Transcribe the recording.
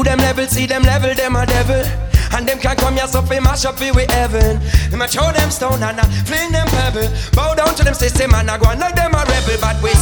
them level, see them level, them a devil. And them can come here so fi mash up fi with heaven. Them a throw them stone and a fling them pebble. Bow down to them system and a go on like them a rebel. But we